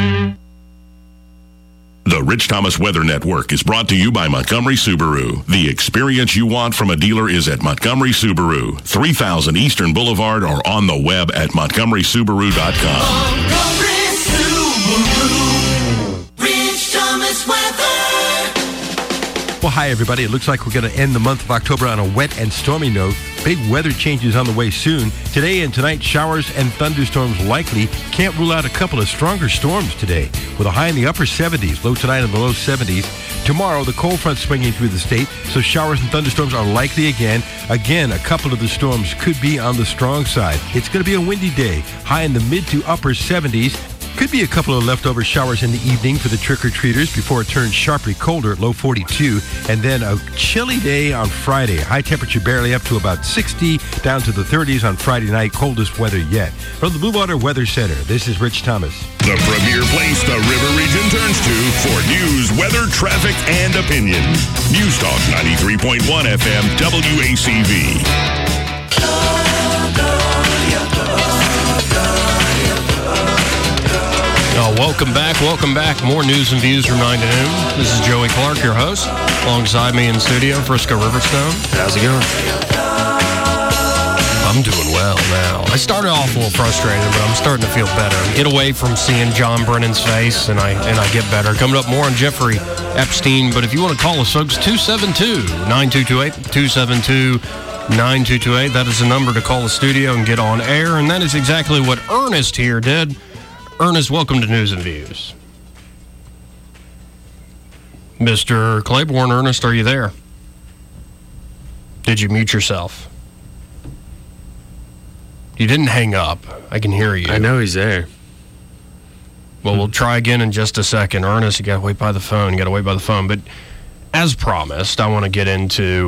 The Rich Thomas Weather Network is brought to you by Montgomery Subaru. The experience you want from a dealer is at Montgomery Subaru, 3000 Eastern Boulevard, or on the web at montgomerysubaru.com. Montgomery Subaru, Rich Thomas Weather. Well, hi, everybody. It looks like we're going to end the month of October on a wet and stormy note. Big weather changes on the way soon. Today and tonight, showers and thunderstorms likely. Can't rule out a couple of stronger storms today, with a high in the upper 70s, low tonight in the low 70s. Tomorrow, the cold front swinging through the state, so showers and thunderstorms are likely again. Again, a couple of the storms could be on the strong side. It's going to be a windy day, high in the mid to upper 70s. Could be a couple of leftover showers in the evening for the trick-or-treaters before it turns sharply colder at low 42. And then a chilly day on Friday. High temperature barely up to about 60, down to the 30s on Friday night. Coldest weather yet. From the Blue Water Weather Center, this is Rich Thomas. The premier place the River Region turns to for news, weather, traffic, and opinion. News Talk 93.1 FM WACV. Welcome back. More news and views from 9 to noon. This is Joey Clark, your host. Alongside me in studio, Frisco Riverstone. How's it going? I'm doing well now. I started off a little frustrated, but I'm starting to feel better. Get away from seeing John Brennan's face, and I get better. Coming up more on Jeffrey Epstein, but if you want to call us, folks, 272-9228, 272-9228. That is the number to call the studio and get on air, and that is exactly what Ernest here did. Ernest, welcome to News and Views. Mr. Claiborne, Ernest, are you there? Did you mute yourself? You didn't hang up. I can hear you. I know he's there. Well, we'll try again in just a second. Ernest, you got to wait by the phone. But as promised, I want to get into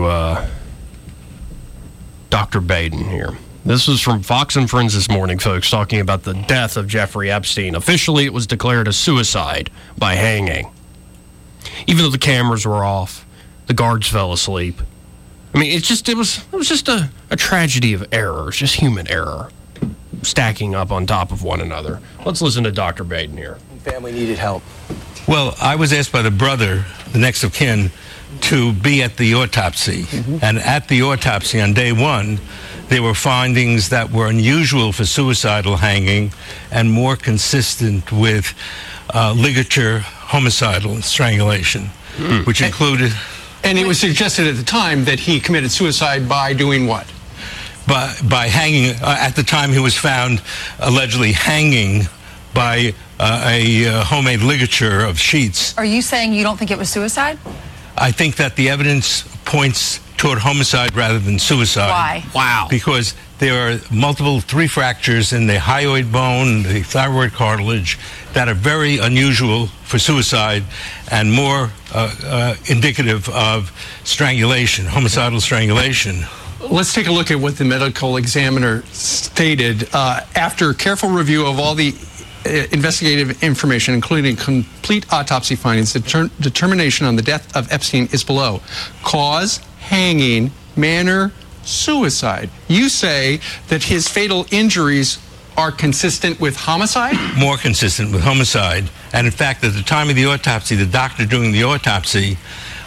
Dr. Baden here. This was from Fox and Friends this morning, folks, talking about the death of Jeffrey Epstein. Officially, it was declared a suicide by hanging. Even though the cameras were off, the guards fell asleep. I mean, it was just a tragedy of errors, just human error, stacking up on top of one another. Let's listen to Dr. Baden here. Family needed help. Well, I was asked by the brother, the next of kin, to be at the autopsy. Mm-hmm. And at the autopsy on day one, there were findings that were unusual for suicidal hanging and more consistent with ligature homicidal strangulation, which included... And it was suggested at the time that he committed suicide by doing what? By hanging. At the time, he was found allegedly hanging by a homemade ligature of sheets. Are you saying you don't think it was suicide? I think that the evidence points toward homicide rather than suicide. Why? Wow. Because there are multiple 3 fractures in the hyoid bone, the thyroid cartilage, that are very unusual for suicide and more indicative of strangulation, homicidal strangulation. Let's take a look at what the medical examiner stated. After careful review of all the investigative information, including complete autopsy findings, the determination on the death of Epstein is below. Cause, hanging, manner, suicide. You say that his fatal injuries are consistent with homicide? More consistent with homicide. And in fact, at the time of the autopsy, the doctor doing the autopsy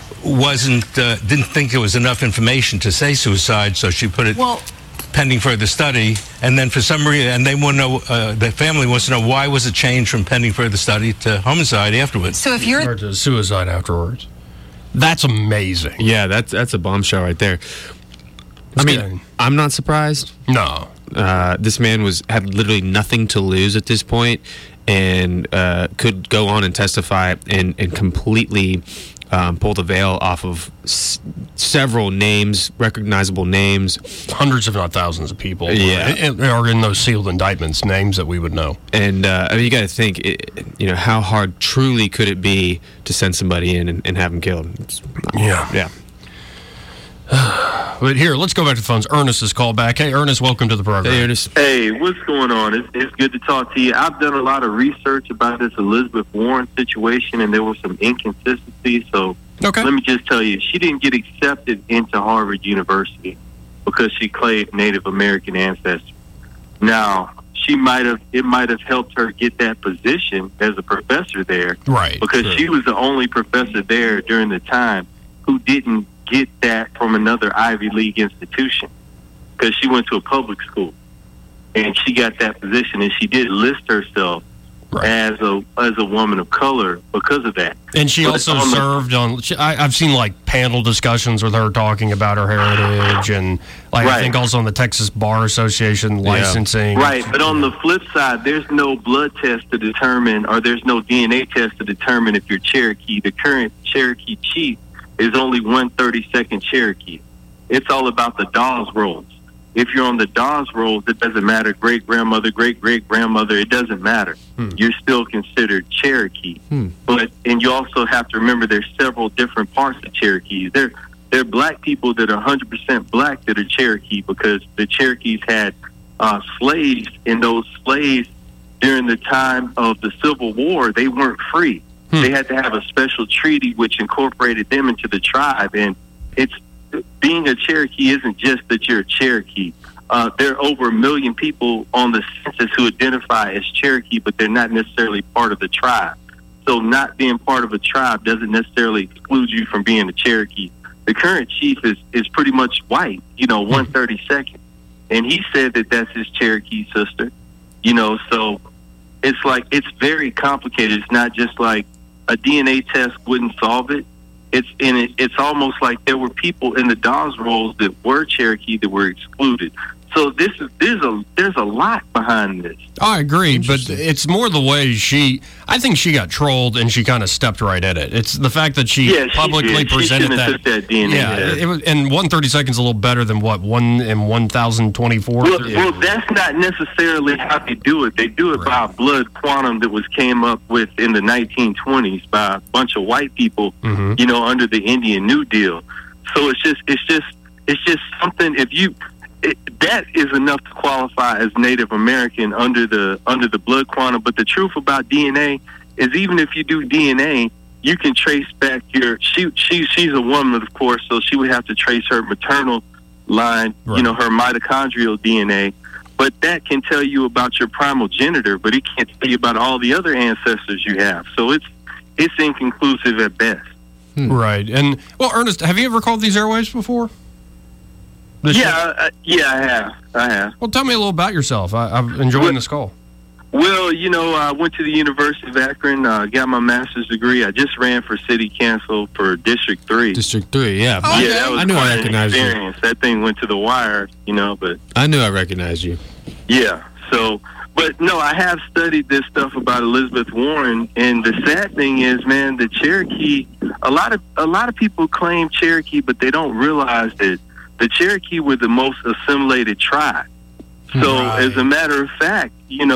didn't think there was enough information to say suicide, so she put it pending further study. And then for some reason, and they want to know, the family wants to know, why was it changed from pending further study to homicide afterwards? So if you're... Or to suicide afterwards. That's amazing. Yeah, that's a bombshell right there. I'm not surprised. No. This man had literally nothing to lose at this point and could go on and testify and completely pull the veil off of several names, recognizable names. Hundreds, if not thousands of people Yeah. are in those sealed indictments, names that we would know. And I mean, you got to think, how hard truly could it be to send somebody in and have them killed? Yeah. But here, let's go back to the phones. Ernest has called back. Hey, Ernest, welcome to the program. Hey, Ernest. Hey, what's going on? It's good to talk to you. I've done a lot of research about this Elizabeth Warren situation, and there were some inconsistencies. So let me just tell you, she didn't get accepted into Harvard University because she claimed Native American ancestry. Now, it might have helped her get that position as a professor there, right? Because she was the only professor there during the time who didn't get that from another Ivy League institution, because she went to a public school and she got that position, and she did list herself as a woman of color because of that. And she also served on. I've seen like panel discussions with her talking about her heritage, and I think also on the Texas Bar Association licensing. Right, but on the flip side, there's no blood test to determine, or there's no DNA test to determine if you're Cherokee. The current Cherokee chief is only 1/32nd Cherokee. It's all about the Dawes rolls. If you're on the Dawes rolls, it doesn't matter. Great-grandmother, great-great-grandmother, it doesn't matter. You're still considered Cherokee. And you also have to remember there's several different parts of Cherokees. There are black people that are 100% black that are Cherokee, because the Cherokees had slaves, and those slaves during the time of the Civil War, they weren't free. They had to have a special treaty which incorporated them into the tribe. And being a Cherokee isn't just that you're a Cherokee. There are over 1 million people on the census who identify as Cherokee, but they're not necessarily part of the tribe. So not being part of a tribe doesn't necessarily exclude you from being a Cherokee. The current chief is pretty much white, 1/32nd. And he said that that's his Cherokee sister, so it's very complicated. It's not just like a DNA test wouldn't solve it. It's almost like there were people in the Dawes rolls that were Cherokee that were excluded. So there's a lot behind this. I agree, but it's more the way I think she got trolled and she kind of stepped right at it. It's the fact that she publicly presented that. That DNA and 1/32nd is a little better than 1 in 1,024. Well, that's not necessarily how they do it. They do it by a blood quantum that came up with in the 1920s by a bunch of white people, under the Indian New Deal. So it's just something. That is enough to qualify as Native American under the blood quantum. But the truth about DNA is, even if you do DNA, you can trace back she's a woman, of course, so she would have to trace her maternal line, her mitochondrial DNA. But that can tell you about your primogenitor, but it can't tell you about all the other ancestors you have. So it's inconclusive at best. Right. And Ernest, have you ever called these airwaves before? I have. Well, tell me a little about yourself. I'm enjoying this call. Well, I went to the University of Akron, got my master's degree. I just ran for city council for District 3. District 3, yeah. That was I knew I quite an recognized you. experience. That thing went to the wire, but... I knew I recognized you. Yeah, so... But, no, I have studied this stuff about Elizabeth Warren, and the sad thing is, man, the Cherokee... A lot of people claim Cherokee, but they don't realize that the Cherokee were the most assimilated tribe. So, as a matter of fact,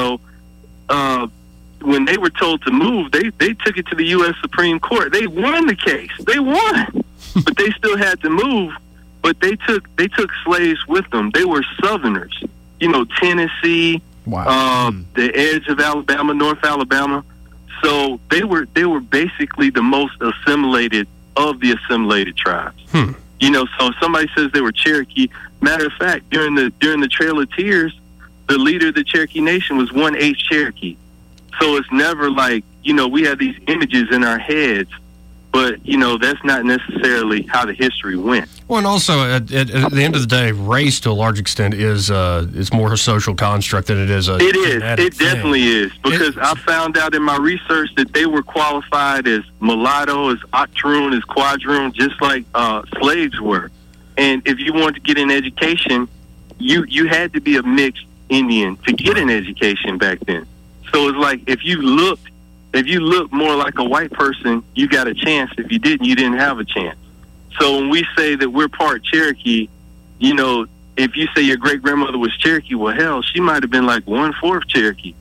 when they were told to move, they took it to the U.S. Supreme Court. They won the case. They won. But they still had to move. But they took slaves with them. They were Southerners. Tennessee, the edge of Alabama, North Alabama. So they were basically the most assimilated of the assimilated tribes. So if somebody says they were Cherokee, matter of fact, during the Trail of Tears, the leader of the Cherokee Nation was 1/8 Cherokee. So it's never like, we have these images in our heads, but, that's not necessarily how the history went. Well, and also, at the end of the day, race, to a large extent, is more a social construct than it is a It definitely is, because I found out in my research that they were qualified as mulatto, as octoroon, as quadroon, just like slaves were. And if you wanted to get an education, you had to be a mixed Indian to get an education back then. So it's like, if you looked if you look more like a white person, you got a chance. If you didn't, you didn't have a chance. So when we say that we're part Cherokee, you know, if you say your great-grandmother was Cherokee, well, hell, she might have been like 1/4 Cherokee.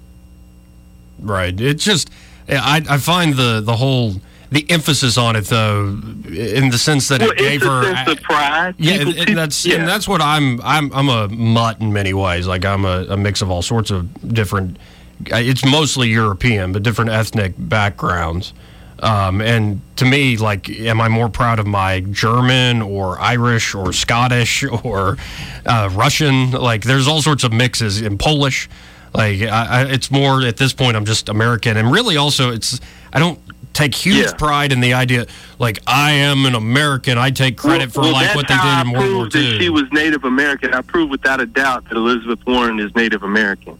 Right. It's just, I find the emphasis on it, though, in the sense that it gave her a sense of pride. Yeah, and that's what I'm a mutt in many ways. Like, I'm a mix of all sorts of different. It's mostly European, but different ethnic backgrounds. And to me, like, am I more proud of my German or Irish or Scottish or Russian? Like, there's all sorts of mixes in Polish. Like, it's more at this point, I'm just American. And really also, I don't take huge pride in the idea, like, I am an American. I take credit for like what they did in World War II. That she was Native American. I prove without a doubt that Elizabeth Warren is Native American.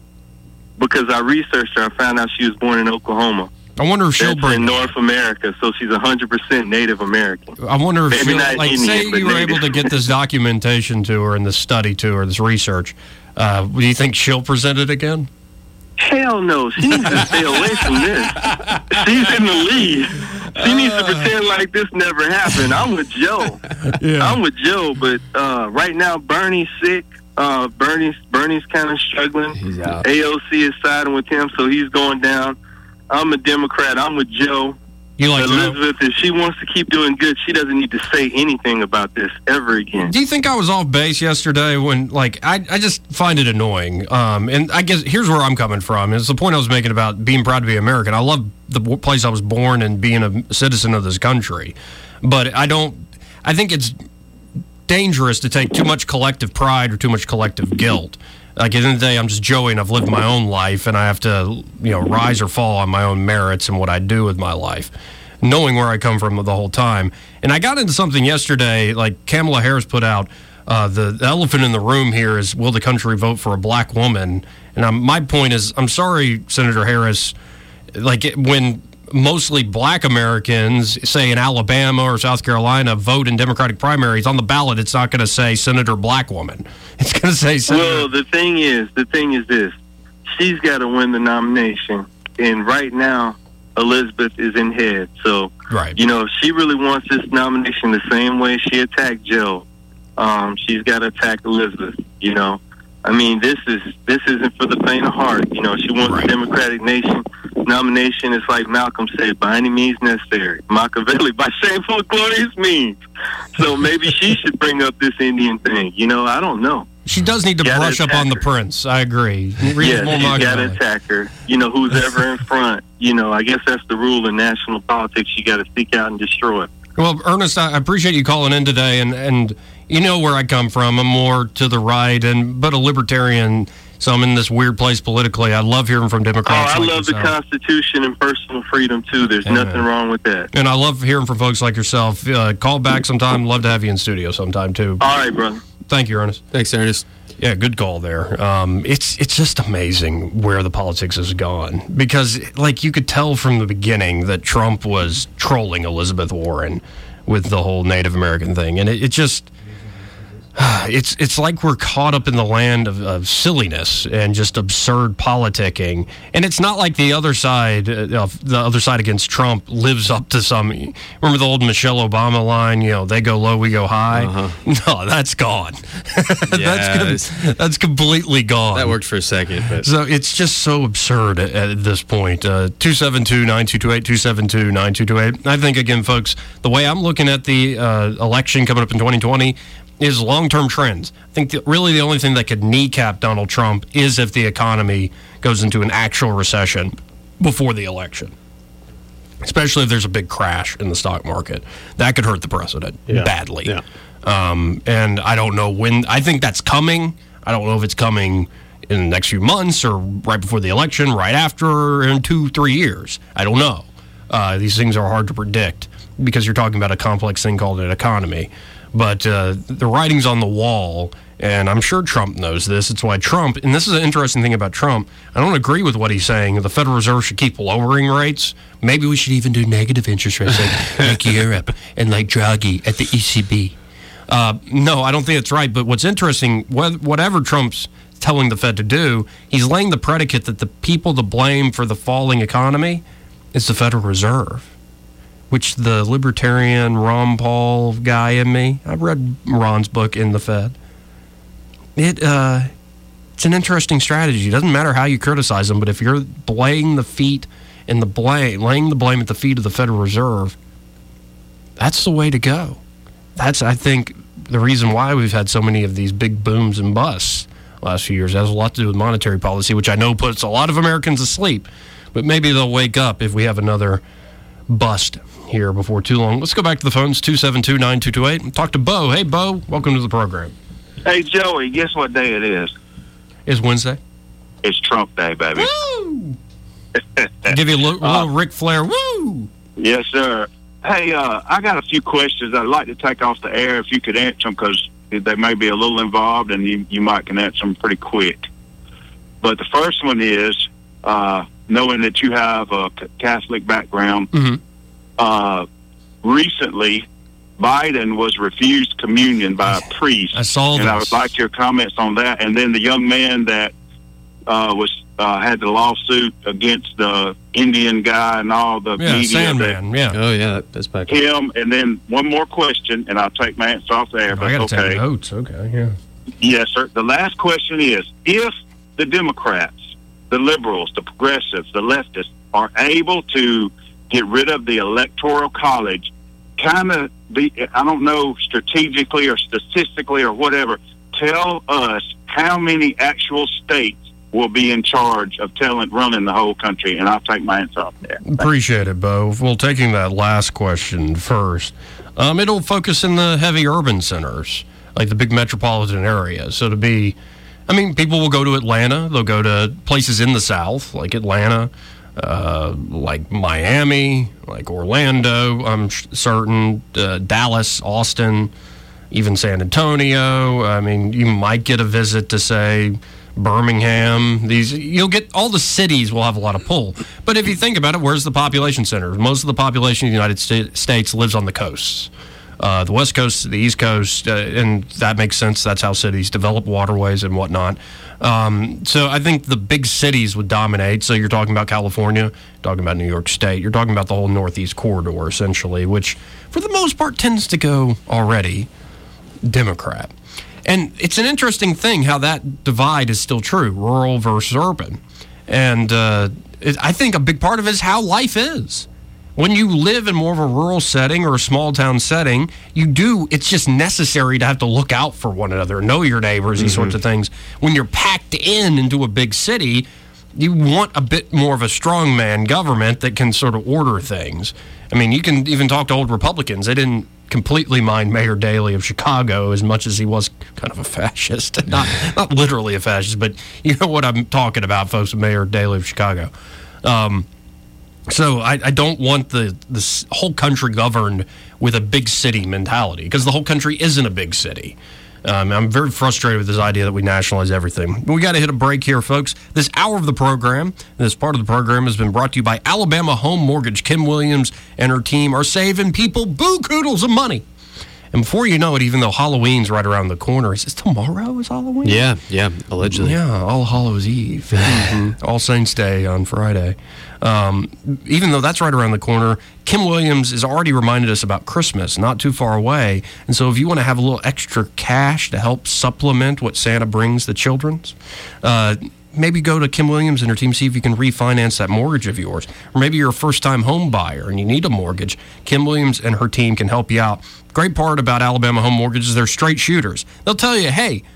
Because I researched her, I found out she was born in Oklahoma. I wonder if she'll bring in North America, so she's 100% Native American. I wonder if Maybe she'll, not like, Indian, say but you were Native. able to get this documentation to her and this study to her, this research. Do you think she'll present it again? Hell no. She needs to stay away from this. She's in the lead. She needs to pretend like this never happened. I'm with Joe. I'm with Joe, but right now Bernie's sick. Bernie's kind of struggling. He's out. AOC is siding with him, so he's going down. I'm a Democrat. I'm with Joe. You like Elizabeth, if she wants to keep doing good, she doesn't need to say anything about this ever again. Do you think I was off base yesterday when, like, I just find it annoying? And I guess here's where I'm coming from. It's the point I was making about being proud to be American. I love the place I was born and being a citizen of this country. But I think it's dangerous to take too much collective pride or too much collective guilt. Like, at the end of the day, I'm just Joey, and I've lived my own life, and I have to, rise or fall on my own merits and what I do with my life, knowing where I come from the whole time. And I got into something yesterday, like Kamala Harris put out, the elephant in the room here is, will the country vote for a black woman? And my point is, I'm sorry, Senator Harris, like, when mostly black Americans, say in Alabama or South Carolina, vote in Democratic primaries, on the ballot, it's not going to say Senator Black Woman. It's going to say Senator. Well, the thing is this. She's got to win the nomination. And right now, Elizabeth is in head. So, right. If she really wants this nomination the same way she attacked Joe, she's got to attack Elizabeth, I mean, this isn't for the faint of heart. She wants a Democratic nomination. It's like Malcolm said, by any means necessary. Machiavelli, by shameful and glorious means. So maybe she should bring up this Indian thing. I don't know. She does need to brush up on the prince. I agree. She's got to attack her. Who's ever in front. I guess that's the rule in national politics. You got to seek out and destroy it. Well, Ernest, I appreciate you calling in today, and you know where I come from. I'm more to the right, but a libertarian, so I'm in this weird place politically. I love hearing from Democrats. I love the Constitution and personal freedom, too. There's nothing wrong with that. And I love hearing from folks like yourself. Call back sometime. Love to have you in studio sometime, too. All right, brother. Thank you, Ernest. Thanks, Ernest. Yeah, good call there. It's just amazing where the politics has gone, because, like, you could tell from the beginning that Trump was trolling Elizabeth Warren with the whole Native American thing, and it just it's like we're caught up in the land of silliness and just absurd politicking. And it's not like the other side against Trump lives up to some. Remember the old Michelle Obama line? They go low, we go high. No, that's gone. That's completely gone. That worked for a second, but so it's just so absurd at this point. 272-9228, 272-9228. I think, again, folks, the way I'm looking at the election coming up in 2020 is long-term trends. I think that really the only thing that could kneecap Donald Trump is if the economy goes into an actual recession before the election, especially if there's a big crash in the stock market. That could hurt the president badly. Yeah. And I don't know when. I think that's coming. I don't know if it's coming in the next few months or right before the election, right after, or in 2-3 years. I don't know. These things are hard to predict because you're talking about a complex thing called an economy. But the writing's on the wall, and I'm sure Trump knows this. It's why Trump, and this is an interesting thing about Trump, I don't agree with what he's saying. The Federal Reserve should keep lowering rates. Maybe we should even do negative interest rates like Europe and like Draghi at the ECB. No, I don't think that's right. But what's interesting, whatever Trump's telling the Fed to do. He's laying the predicate that the people to blame for the falling economy is the Federal Reserve, which the libertarian Ron Paul guy in me, I've read Ron's book, In the Fed. It's an interesting strategy. It doesn't matter how you criticize them, but if you're laying the blame at the feet of the Federal Reserve, that's the way to go. That's, I think, the reason why we've had so many of these big booms and busts last few years. It has a lot to do with monetary policy, which I know puts a lot of Americans asleep, but maybe they'll wake up if we have another bust here before too long. Let's go back to the phones, 272-9228, and talk to Bo. Hey, Bo, welcome to the program. Hey, Joey, guess what day it is? It's Wednesday. It's Trump Day, baby. Woo! I'll give you a little Ric Flair. Woo! Yes, sir. Hey, I got a few questions I'd like to take off the air if you could answer them, because they may be a little involved and you might can answer them pretty quick. But the first one is, knowing that you have a Catholic background, recently Biden was refused communion by a priest. I saw and this. I would like your comments on that. And then the young man that had the lawsuit against the Indian guy and all the media. Sandman, Oh, yeah, that's back. Him, and then one more question, and I'll take my answer off there. I got to take notes. Okay, yeah. Yes, sir. The last question is, if the Democrats, the liberals, the progressives, the leftists are able to get rid of the Electoral College, I don't know, strategically or statistically or whatever, tell us how many actual states will be in charge of running the whole country, and I'll take my answer off there. Appreciate it, Bo. Well, taking that last question first, it'll focus in the heavy urban centers, like the big metropolitan areas. So people will go to Atlanta. They'll go to places in the South, like Atlanta, like Miami, like Orlando, I'm certain, Dallas, Austin, even San Antonio. I mean, you might get a visit to, say, Birmingham. You'll get all the cities will have a lot of pull. But if you think about it, where's the population center? Most of the population of the United States lives on the coasts. The West Coast, the East Coast, and that makes sense. That's how cities develop waterways and whatnot. So I think the big cities would dominate. So you're talking about California, talking about New York State, you're talking about the whole Northeast corridor, essentially, which for the most part tends to go already Democrat. And it's an interesting thing how that divide is still true, rural versus urban. And I think a big part of it is how life is. When you live in more of a rural setting or a small town setting, it's just necessary to have to look out for one another, know your neighbors, these sorts of things. When you're packed into a big city, you want a bit more of a strongman government that can sort of order things. I mean, you can even talk to old Republicans. They didn't completely mind Mayor Daley of Chicago as much as he was kind of a fascist. Not literally a fascist, but you know what I'm talking about, folks, Mayor Daley of Chicago. So I don't want this whole country governed with a big city mentality, because the whole country isn't a big city. I'm very frustrated with this idea that we nationalize everything. We got to hit a break here, folks. This hour of the program, this part of the program, has been brought to you by Alabama Home Mortgage. Kim Williams and her team are saving people boo-koodles of money. And before you know it, even though Halloween's right around the corner, is tomorrow is Halloween? Yeah, allegedly. Yeah, All Hallows Eve. All Saints Day on Friday. Even though that's right around the corner, Kim Williams has already reminded us about Christmas, not too far away. And so if you want to have a little extra cash to help supplement what Santa brings the children's, maybe go to Kim Williams and her team, see if you can refinance that mortgage of yours. Or maybe you're a first-time home buyer and you need a mortgage. Kim Williams and her team can help you out. Great part about Alabama Home Mortgage is they're straight shooters. They'll tell you, hey,